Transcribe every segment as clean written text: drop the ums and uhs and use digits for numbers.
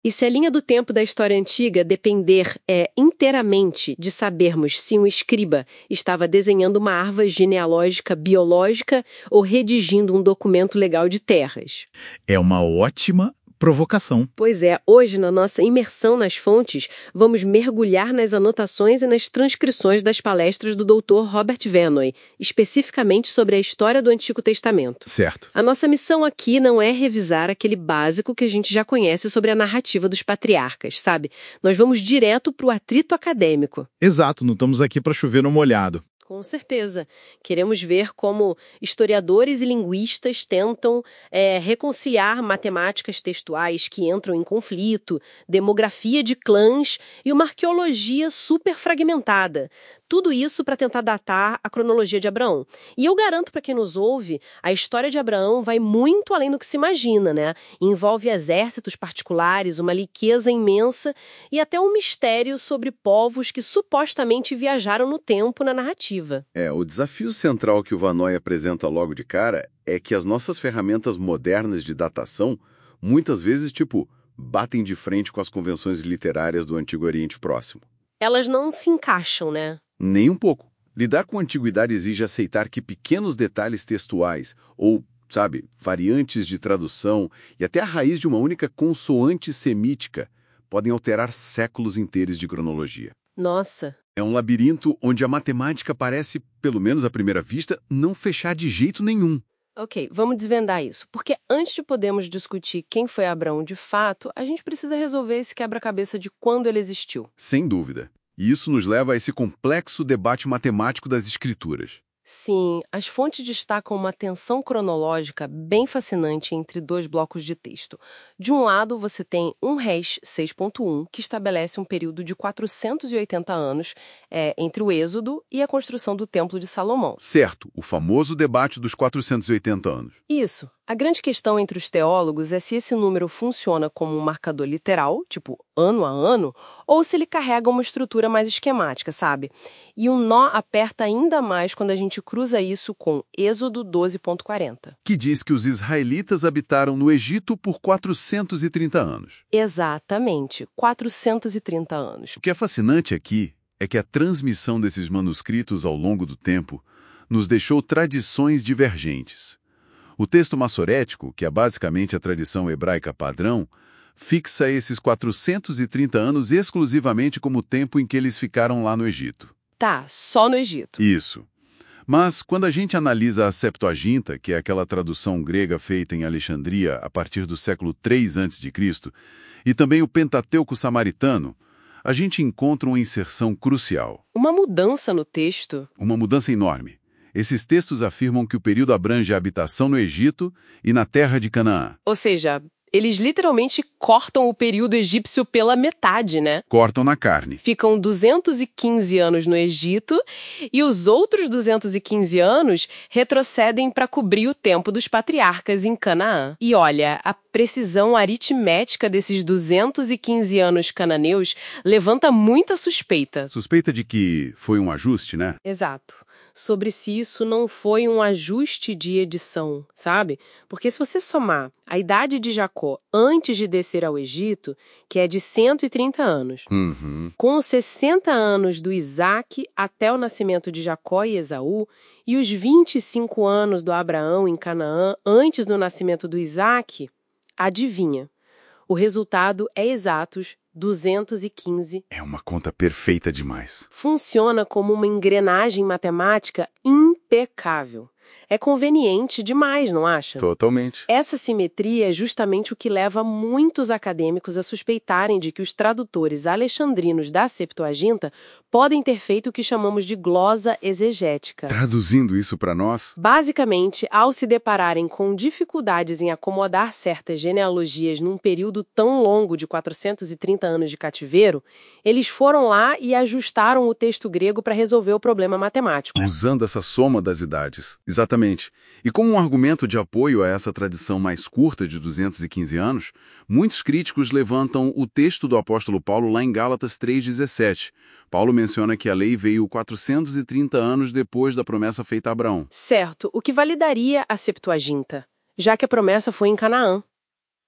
E se a linha do tempo da história antiga depender inteiramente de sabermos se um escriba estava desenhando uma árvore genealógica biológica ou redigindo um documento legal de terras? É uma ótima provocação. Pois é, hoje, na nossa imersão nas fontes, vamos mergulhar nas anotações e nas transcrições das palestras do Dr. Robert Venoy, especificamente sobre a história do Antigo Testamento. Certo. A nossa missão aqui não é revisar aquele básico que a gente já conhece sobre a narrativa dos patriarcas, sabe? Nós vamos direto para o atrito acadêmico. Exato, não estamos aqui para chover no molhado. Com certeza. Queremos ver como historiadores e linguistas tentam reconciliar matemáticas textuais que entram em conflito, demografia de clãs e uma arqueologia super fragmentada. Tudo isso para tentar datar a cronologia de Abraão. E eu garanto para quem nos ouve, a história de Abraão vai muito além do que se imagina, né? Envolve exércitos particulares, uma riqueza imensa e até um mistério sobre povos que supostamente viajaram no tempo na narrativa. O desafio central que o Vanoy apresenta logo de cara é que as nossas ferramentas modernas de datação, muitas vezes, batem de frente com as convenções literárias do Antigo Oriente Próximo. Elas não se encaixam, né? Nem um pouco. Lidar com a antiguidade exige aceitar que pequenos detalhes textuais, ou, variantes de tradução e até a raiz de uma única consoante semítica, podem alterar séculos inteiros de cronologia. Nossa! É um labirinto onde a matemática parece, pelo menos à primeira vista, não fechar de jeito nenhum. Ok, vamos desvendar isso. Porque antes de podermos discutir quem foi Abraão de fato, a gente precisa resolver esse quebra-cabeça de quando ele existiu. Sem dúvida. E isso nos leva a esse complexo debate matemático das escrituras. Sim, as fontes destacam uma tensão cronológica bem fascinante entre dois blocos de texto. De um lado, você tem 1 Reis 6.1, que estabelece um período de 480 anos entre o Êxodo e a construção do Templo de Salomão. Certo, o famoso debate dos 480 anos. Isso. A grande questão entre os teólogos é se esse número funciona como um marcador literal, tipo ano a ano, ou se ele carrega uma estrutura mais esquemática, sabe? E o nó aperta ainda mais quando a gente cruza isso com Êxodo 12.40. Que diz que os israelitas habitaram no Egito por 430 anos. Exatamente, 430 anos. O que é fascinante aqui é que a transmissão desses manuscritos ao longo do tempo nos deixou tradições divergentes. O texto massorético, que é basicamente a tradição hebraica padrão, fixa esses 430 anos exclusivamente como o tempo em que eles ficaram lá no Egito. Tá, só no Egito. Isso. Mas, quando a gente analisa a Septuaginta, que é aquela tradução grega feita em Alexandria a partir do século III a.C., e também o Pentateuco samaritano, a gente encontra uma inserção crucial. Uma mudança no texto. Uma mudança enorme. Esses textos afirmam que o período abrange a habitação no Egito e na terra de Canaã. Ou seja, eles literalmente cortam o período egípcio pela metade, né? Cortam na carne. Ficam 215 anos no Egito e os outros 215 anos retrocedem para cobrir o tempo dos patriarcas em Canaã. E olha, a precisão aritmética desses 215 anos cananeus levanta muita suspeita. Suspeita de que foi um ajuste, né? Exato. Sobre se isso não foi um ajuste de edição, sabe? Porque se você somar a idade de Jacó antes de descer ao Egito, que é de 130 anos, com os 60 anos do Isaac até o nascimento de Jacó e Esaú, e os 25 anos do Abraão em Canaã antes do nascimento do Isaac, adivinha? O resultado é exatos 215. É uma conta perfeita demais. Funciona como uma engrenagem matemática impecável. É conveniente demais, não acha? Totalmente. Essa simetria é justamente o que leva muitos acadêmicos a suspeitarem de que os tradutores alexandrinos da Septuaginta podem ter feito o que chamamos de glosa exegética. Traduzindo isso para nós? Basicamente, ao se depararem com dificuldades em acomodar certas genealogias num período tão longo de 430 anos de cativeiro, eles foram lá e ajustaram o texto grego para resolver o problema matemático. Usando essa soma das idades. Exatamente. E como um argumento de apoio a essa tradição mais curta de 215 anos, muitos críticos levantam o texto do apóstolo Paulo lá em Gálatas 3,17. Paulo menciona que a lei veio 430 anos depois da promessa feita a Abraão. Certo, o que validaria a Septuaginta, já que a promessa foi em Canaã.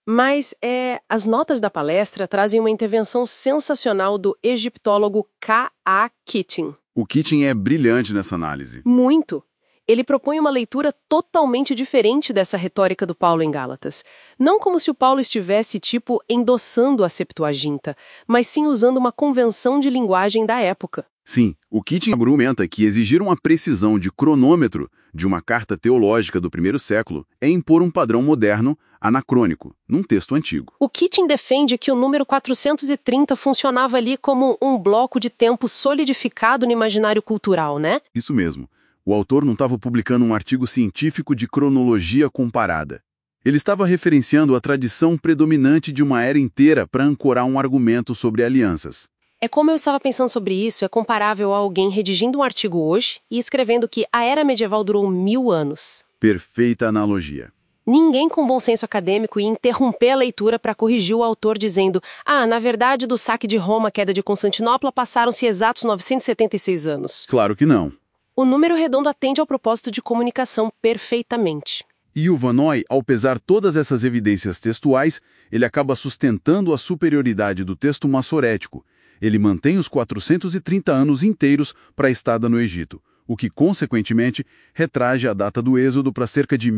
Mas as notas da palestra trazem uma intervenção sensacional do egiptólogo K.A. Keating. O Keating é brilhante nessa análise. Muito! Ele propõe uma leitura totalmente diferente dessa retórica do Paulo em Gálatas. Não como se o Paulo estivesse, endossando a Septuaginta, mas sim usando uma convenção de linguagem da época. Sim, o Keating argumenta que exigir uma precisão de cronômetro de uma carta teológica do primeiro século é impor um padrão moderno, anacrônico, num texto antigo. O Keating defende que o número 430 funcionava ali como um bloco de tempo solidificado no imaginário cultural, né? Isso mesmo. O autor não estava publicando um artigo científico de cronologia comparada. Ele estava referenciando a tradição predominante de uma era inteira para ancorar um argumento sobre alianças. É como eu estava pensando sobre isso, é comparável a alguém redigindo um artigo hoje e escrevendo que a era medieval durou 1000 anos. Perfeita analogia. Ninguém com bom senso acadêmico ia interromper a leitura para corrigir o autor dizendo na verdade, do saque de Roma à queda de Constantinopla passaram-se exatos 976 anos. Claro que não. O número redondo atende ao propósito de comunicação perfeitamente. E o Van Noy, ao pesar todas essas evidências textuais, ele acaba sustentando a superioridade do texto massorético. Ele mantém os 430 anos inteiros para a estada no Egito, o que, consequentemente, retraja a data do Êxodo para cerca de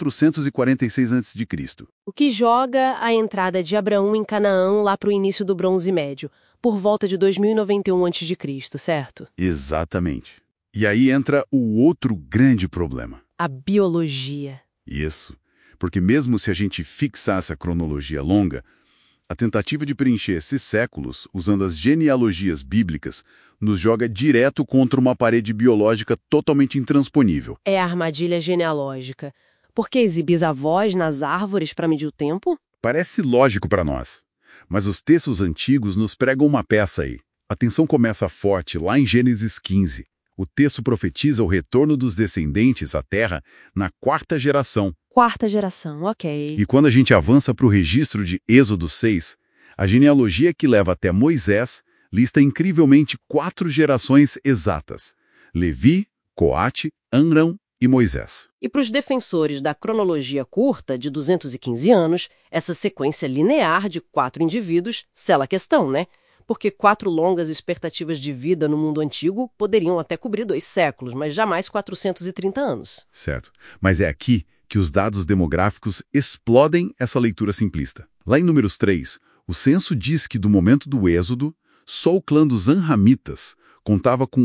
1446 a.C. O que joga a entrada de Abraão em Canaã lá para o início do Bronze Médio, por volta de 2091 a.C., certo? Exatamente. E aí entra o outro grande problema. A biologia. Isso. Porque mesmo se a gente fixasse a cronologia longa, a tentativa de preencher esses séculos, usando as genealogias bíblicas, nos joga direto contra uma parede biológica totalmente intransponível. É a armadilha genealógica. Por que exibir bisavós nas árvores para medir o tempo? Parece lógico para nós. Mas os textos antigos nos pregam uma peça aí. A tensão começa forte lá em Gênesis 15. O texto profetiza o retorno dos descendentes à Terra na 4ª geração. 4ª geração, ok. E quando a gente avança para o registro de Êxodo 6, a genealogia que leva até Moisés lista incrivelmente 4 gerações exatas: Levi, Coate, Amrão e Moisés. E para os defensores da cronologia curta, de 215 anos, essa sequência linear de 4 indivíduos sela a questão, né? Porque 4 longas expectativas de vida no mundo antigo poderiam até cobrir 2 séculos, mas jamais 430 anos. Certo. Mas é aqui que os dados demográficos explodem essa leitura simplista. Lá em Números 3, o censo diz que do momento do Êxodo, só o clã dos Anramitas contava com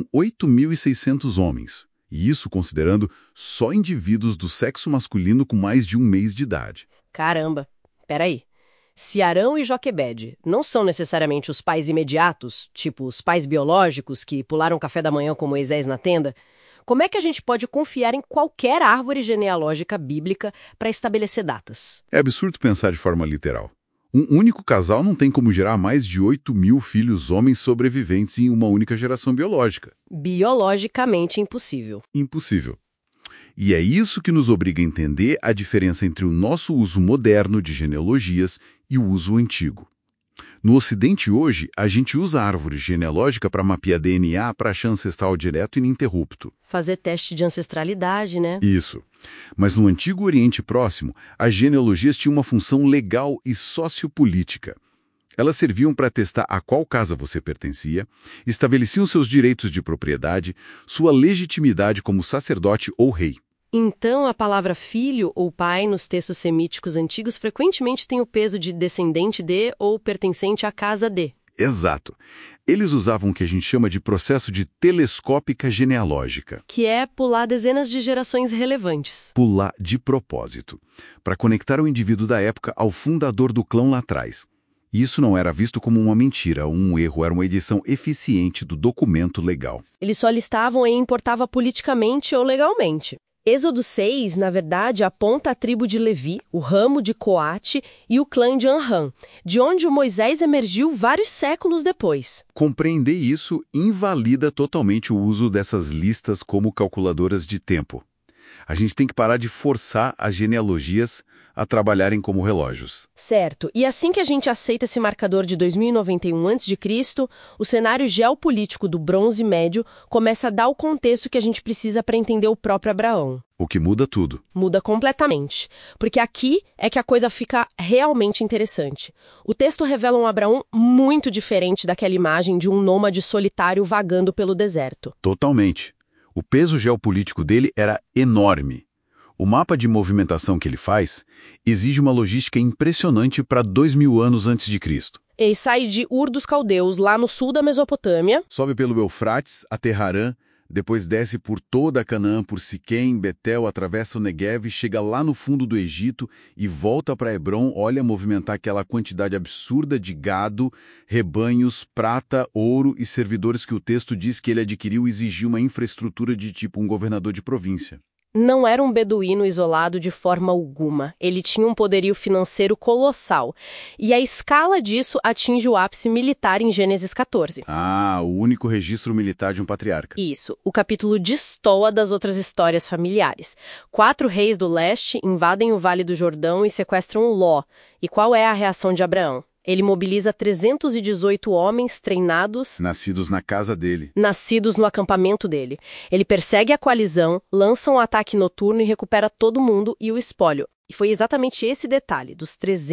8.600 homens. E isso considerando só indivíduos do sexo masculino com mais de 1 mês de idade. Caramba, peraí. Se Arão e Joquebede não são necessariamente os pais imediatos, tipo os pais biológicos que pularam café da manhã com Moisés na tenda, como é que a gente pode confiar em qualquer árvore genealógica bíblica para estabelecer datas? É absurdo pensar de forma literal. Um único casal não tem como gerar mais de 8.000 filhos homens sobreviventes em uma única geração biológica. Biologicamente impossível. Impossível. E é isso que nos obriga a entender a diferença entre o nosso uso moderno de genealogias e o uso antigo. No Ocidente hoje, a gente usa a árvore genealógica para mapear DNA para achar ancestral direto e ininterrupto. Fazer teste de ancestralidade, né? Isso. Mas no Antigo Oriente Próximo, as genealogias tinham uma função legal e sociopolítica. Elas serviam para testar a qual casa você pertencia, estabeleciam seus direitos de propriedade, sua legitimidade como sacerdote ou rei. Então, a palavra filho ou pai nos textos semíticos antigos frequentemente tem o peso de descendente de ou pertencente à casa de. Exato. Eles usavam o que a gente chama de processo de telescópica genealógica. Que é pular dezenas de gerações relevantes. Pular de propósito, para conectar o indivíduo da época ao fundador do clã lá atrás. E isso não era visto como uma mentira, um erro, era uma edição eficiente do documento legal. Eles só listavam e importavam politicamente ou legalmente. Êxodo 6, na verdade, aponta a tribo de Levi, o ramo de Coate e o clã de Amram, de onde o Moisés emergiu vários séculos depois. Compreender isso invalida totalmente o uso dessas listas como calculadoras de tempo. A gente tem que parar de forçar as genealogias a trabalharem como relógios. Certo. E assim que a gente aceita esse marcador de 2091 a.C., o cenário geopolítico do Bronze Médio começa a dar o contexto que a gente precisa para entender o próprio Abraão. O que muda tudo. Muda completamente. Porque aqui é que a coisa fica realmente interessante. O texto revela um Abraão muito diferente daquela imagem de um nômade solitário vagando pelo deserto. Totalmente. O peso geopolítico dele era enorme. O mapa de movimentação que ele faz exige uma logística impressionante para 2000 anos antes de Cristo. Ele sai de Ur dos Caldeus, lá no sul da Mesopotâmia. Sobe pelo Eufrates até Harã, depois desce por toda a Canaã, por Siquém, Betel, atravessa o Neguev, chega lá no fundo do Egito e volta para Hebrom, olha movimentar aquela quantidade absurda de gado, rebanhos, prata, ouro e servidores que o texto diz que ele adquiriu e exigiu uma infraestrutura de tipo um governador de província. Não era um beduíno isolado de forma alguma. Ele tinha um poderio financeiro colossal. E a escala disso atinge o ápice militar em Gênesis 14. Ah, o único registro militar de um patriarca. Isso. O capítulo destoa das outras histórias familiares. 4 reis do leste invadem o Vale do Jordão e sequestram Ló. E qual é a reação de Abraão? Ele mobiliza 318 homens treinados, Nascidos na casa dele. nascidos no acampamento dele. Ele persegue a coalizão, lança um ataque noturno e recupera todo mundo e o espólio. E foi exatamente esse detalhe, dos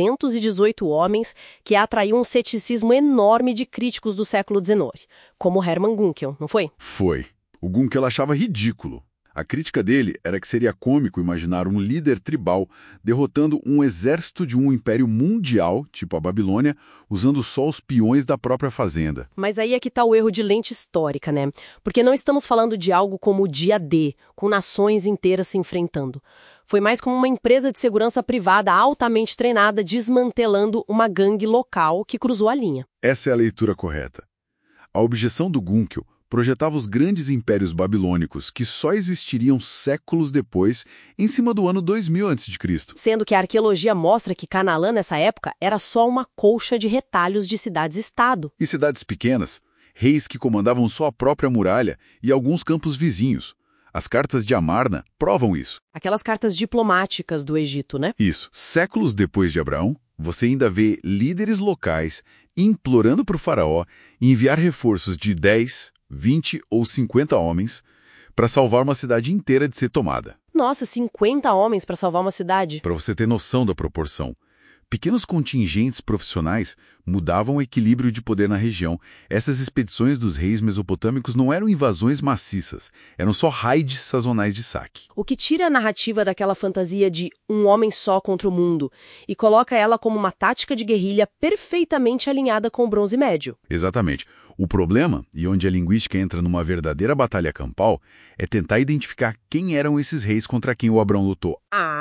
318 homens, que atraiu um ceticismo enorme de críticos do século XIX, como Hermann Gunkel, não foi? Foi. O Gunkel achava ridículo. A crítica dele era que seria cômico imaginar um líder tribal derrotando um exército de um império mundial, tipo a Babilônia, usando só os peões da própria fazenda. Mas aí é que está o erro de lente histórica, né? Porque não estamos falando de algo como o dia D, com nações inteiras se enfrentando. Foi mais como uma empresa de segurança privada altamente treinada desmantelando uma gangue local que cruzou a linha. Essa é a leitura correta. A objeção do Gunkel projetava os grandes impérios babilônicos que só existiriam séculos depois, em cima do ano 2000 a.C. Sendo que a arqueologia mostra que Canaã, nessa época, era só uma colcha de retalhos de cidades-estado. E cidades pequenas, reis que comandavam só a própria muralha e alguns campos vizinhos. As cartas de Amarna provam isso. Aquelas cartas diplomáticas do Egito, né? Isso. Séculos depois de Abraão, você ainda vê líderes locais implorando para o faraó enviar reforços de 10, 20 ou 50 homens para salvar uma cidade inteira de ser tomada. Nossa, 50 homens para salvar uma cidade? Para você ter noção da proporção. Pequenos contingentes profissionais mudavam o equilíbrio de poder na região. Essas expedições dos reis mesopotâmicos não eram invasões maciças, eram só raids sazonais de saque. O que tira a narrativa daquela fantasia de um homem só contra o mundo e coloca ela como uma tática de guerrilha perfeitamente alinhada com o Bronze Médio. Exatamente. O problema, e onde a linguística entra numa verdadeira batalha campal, é tentar identificar quem eram esses reis contra quem o Abrão lutou.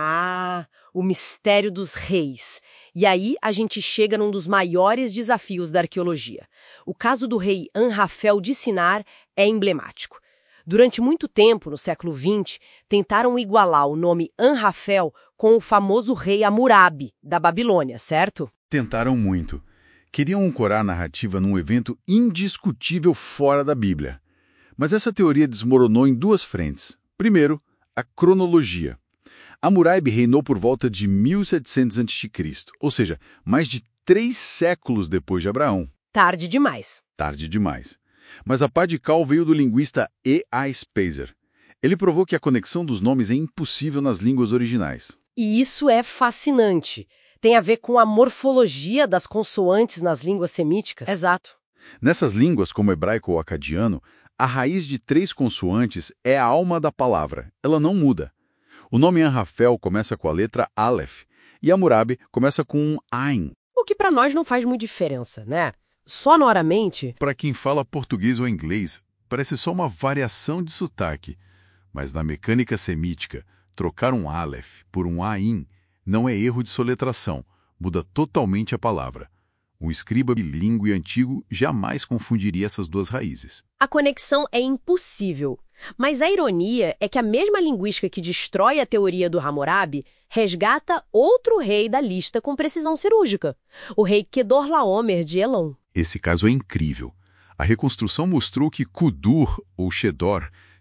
Ah, o mistério dos reis. E aí a gente chega num dos maiores desafios da arqueologia. O caso do rei Anrafel de Sinar é emblemático. Durante muito tempo, no século XX, tentaram igualar o nome Anrafel com o famoso rei Hammurabi, da Babilônia, certo? Tentaram muito. Queriam ancorar a narrativa num evento indiscutível fora da Bíblia. Mas essa teoria desmoronou em duas frentes. Primeiro, a cronologia. Hammurabi reinou por volta de 1700 a.C., ou seja, mais de 3 séculos depois de Abraão. Tarde demais. Tarde demais. Mas a pá de cal veio do linguista E. A. Speiser. Ele provou que a conexão dos nomes é impossível nas línguas originais. E isso é fascinante. Tem a ver com a morfologia das consoantes nas línguas semíticas. Exato. Nessas línguas, como hebraico ou acadiano, a raiz de 3 consoantes é a alma da palavra. Ela não muda. O nome Anrafel começa com a letra Aleph e Hammurabi começa com um Ain. O que para nós não faz muita diferença, né? Sonoramente... Para quem fala português ou inglês, parece só uma variação de sotaque. Mas na mecânica semítica, trocar um Aleph por um Ain não é erro de soletração, muda totalmente a palavra. Um escriba bilíngue antigo jamais confundiria essas duas raízes. A conexão é impossível. Mas a ironia é que a mesma linguística que destrói a teoria do Hammurabi resgata outro rei da lista com precisão cirúrgica, o rei Kedorlaomer de Elon. Esse caso é incrível. A reconstrução mostrou que Kudur, ou Shedor,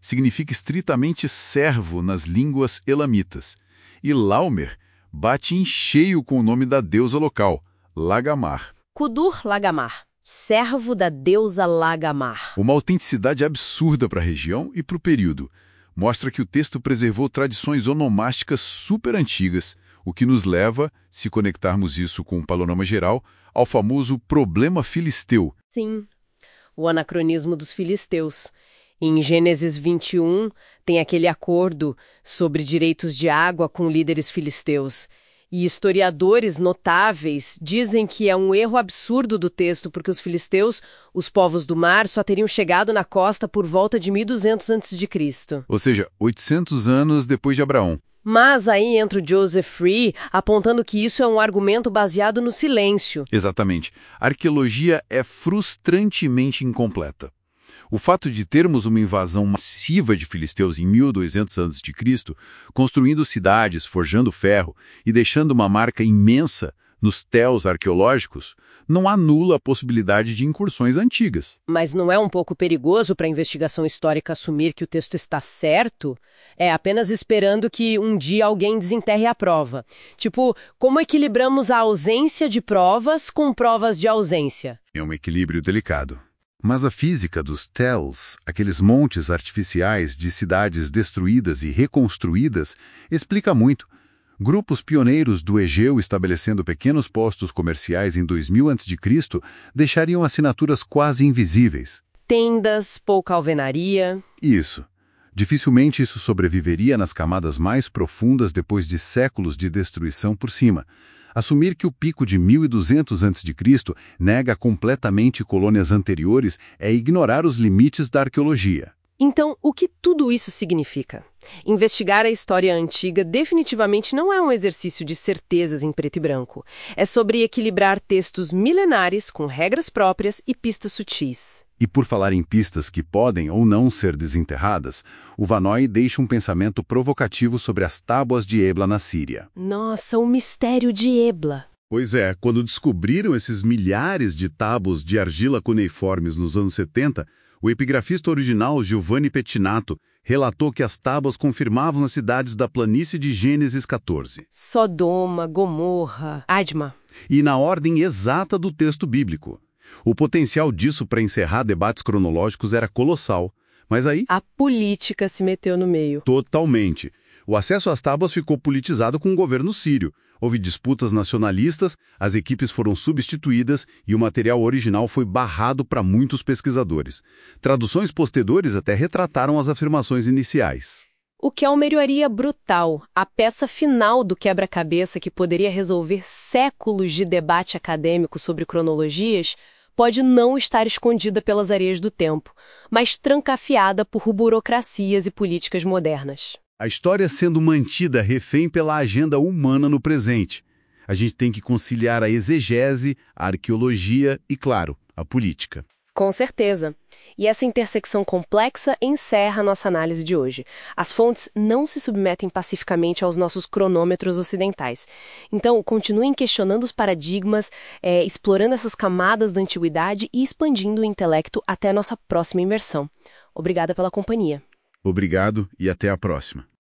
significa estritamente servo nas línguas elamitas. E Laumer bate em cheio com o nome da deusa local, Lagamar. Kudur-Lagamar, servo da deusa Lagamar. Uma autenticidade absurda para a região e para o período. Mostra que o texto preservou tradições onomásticas super antigas, o que nos leva, se conectarmos isso com um panorama geral, ao famoso problema filisteu. Sim, o anacronismo dos filisteus. Em Gênesis 21, tem aquele acordo sobre direitos de água com líderes filisteus. E historiadores notáveis dizem que é um erro absurdo do texto, porque os filisteus, os povos do mar, só teriam chegado na costa por volta de 1200 a.C. Ou seja, 800 anos depois de Abraão. Mas aí entra o Joseph Free, apontando que isso é um argumento baseado no silêncio. Exatamente. A arqueologia é frustrantemente incompleta. O fato de termos uma invasão massiva de filisteus em 1200 a.C., construindo cidades, forjando ferro e deixando uma marca imensa nos telos arqueológicos, não anula a possibilidade de incursões antigas. Mas não é um pouco perigoso para a investigação histórica assumir que o texto está certo? É apenas esperando que um dia alguém desenterre a prova. Tipo, como equilibramos a ausência de provas com provas de ausência? É um equilíbrio delicado. Mas a física dos tells, aqueles montes artificiais de cidades destruídas e reconstruídas, explica muito. Grupos pioneiros do Egeu estabelecendo pequenos postos comerciais em 2000 a.C. deixariam assinaturas quase invisíveis. Tendas, pouca alvenaria. Isso. Dificilmente isso sobreviveria nas camadas mais profundas depois de séculos de destruição por cima. Assumir que o pico de 1200 a.C. nega completamente colônias anteriores é ignorar os limites da arqueologia. Então, o que tudo isso significa? Investigar a história antiga definitivamente não é um exercício de certezas em preto e branco. É sobre equilibrar textos milenares com regras próprias e pistas sutis. E por falar em pistas que podem ou não ser desenterradas, o Vannoy deixa um pensamento provocativo sobre as tábuas de Ebla na Síria. Nossa, o mistério de Ebla. Pois é, quando descobriram esses milhares de tábuas de argila cuneiformes nos anos 70, o epigrafista original Giovanni Pettinato relatou que as tábuas confirmavam as cidades da planície de Gênesis 14. Sodoma, Gomorra, Adma. E na ordem exata do texto bíblico. O potencial disso para encerrar debates cronológicos era colossal, mas aí... A política se meteu no meio. Totalmente. O acesso às tábuas ficou politizado com o governo sírio. Houve disputas nacionalistas, as equipes foram substituídas e o material original foi barrado para muitos pesquisadores. Traduções posteriores até retrataram as afirmações iniciais. O que é uma melhoria brutal, a peça final do quebra-cabeça que poderia resolver séculos de debate acadêmico sobre cronologias, pode não estar escondida pelas areias do tempo, mas trancafiada por burocracias e políticas modernas. A história sendo mantida refém pela agenda humana no presente. A gente tem que conciliar a exegese, a arqueologia e, claro, a política. Com certeza. E essa intersecção complexa encerra nossa análise de hoje. As fontes não se submetem pacificamente aos nossos cronômetros ocidentais. Então, continuem questionando os paradigmas, explorando essas camadas da antiguidade e expandindo o intelecto até a nossa próxima imersão. Obrigada pela companhia. Obrigado e até a próxima.